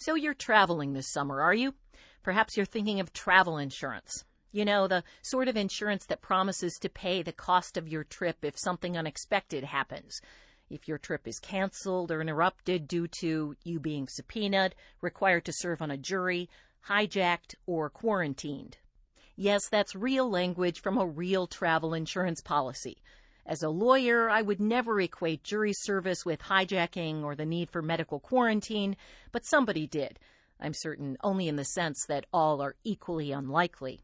So you're traveling this summer, are you? Perhaps you're thinking of travel insurance. You know, the sort of insurance that promises to pay the cost of your trip if something unexpected happens. If your trip is canceled or interrupted due to you being subpoenaed, required to serve on a jury, hijacked, or quarantined. Yes, that's real language from a real travel insurance policy. As a lawyer, I would never equate jury service with hijacking or the need for medical quarantine, but somebody did. I'm certain only in the sense that all are equally unlikely.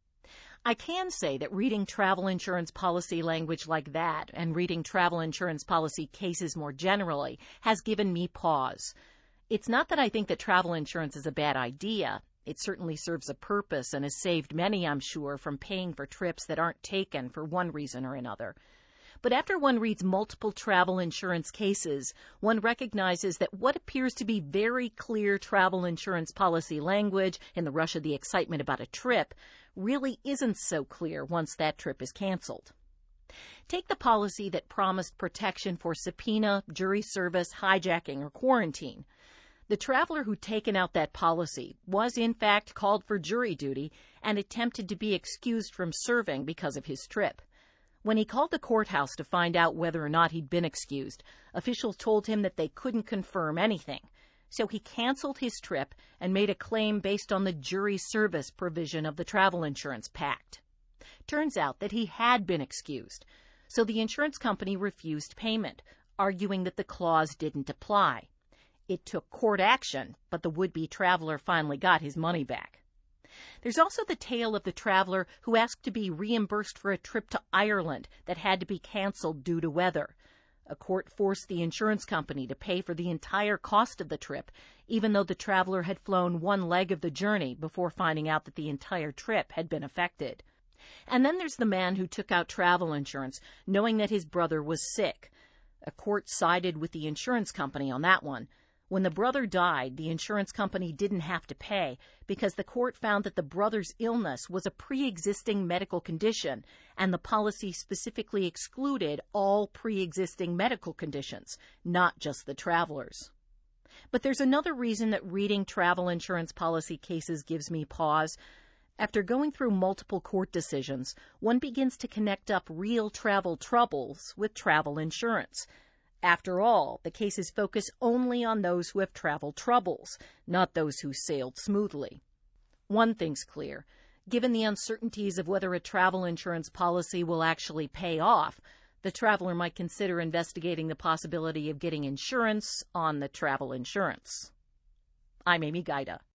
I can say that reading travel insurance policy language like that and reading travel insurance policy cases more generally has given me pause. It's not that I think that travel insurance is a bad idea. It certainly serves a purpose and has saved many, I'm sure, from paying for trips that aren't taken for one reason or another. But after one reads multiple travel insurance cases, one recognizes that what appears to be very clear travel insurance policy language in the rush of the excitement about a trip really isn't so clear once that trip is canceled. Take the policy that promised protection for subpoena, jury service, hijacking, or quarantine. The traveler who'd taken out that policy was, in fact, called for jury duty and attempted to be excused from serving because of his trip. When he called the courthouse to find out whether or not he'd been excused, officials told him that they couldn't confirm anything. So he canceled his trip and made a claim based on the jury service provision of the Travel Insurance Pact. Turns out that he had been excused, so the insurance company refused payment, arguing that the clause didn't apply. It took court action, but the would-be traveler finally got his money back. There's also the tale of the traveler who asked to be reimbursed for a trip to Ireland that had to be canceled due to weather. A court forced the insurance company to pay for the entire cost of the trip, even though the traveler had flown one leg of the journey before finding out that the entire trip had been affected. And then there's the man who took out travel insurance, knowing that his brother was sick. A court sided with the insurance company on that one. When the brother died, the insurance company didn't have to pay because the court found that the brother's illness was a pre-existing medical condition, and the policy specifically excluded all pre-existing medical conditions, not just the traveler's. But there's another reason that reading travel insurance policy cases gives me pause. After going through multiple court decisions, one begins to connect up real travel troubles with travel insurance. After all, the cases focus only on those who have travel troubles, not those who sailed smoothly. One thing's clear. Given the uncertainties of whether a travel insurance policy will actually pay off, the traveler might consider investigating the possibility of getting insurance on the travel insurance. I'm Amy Gaida.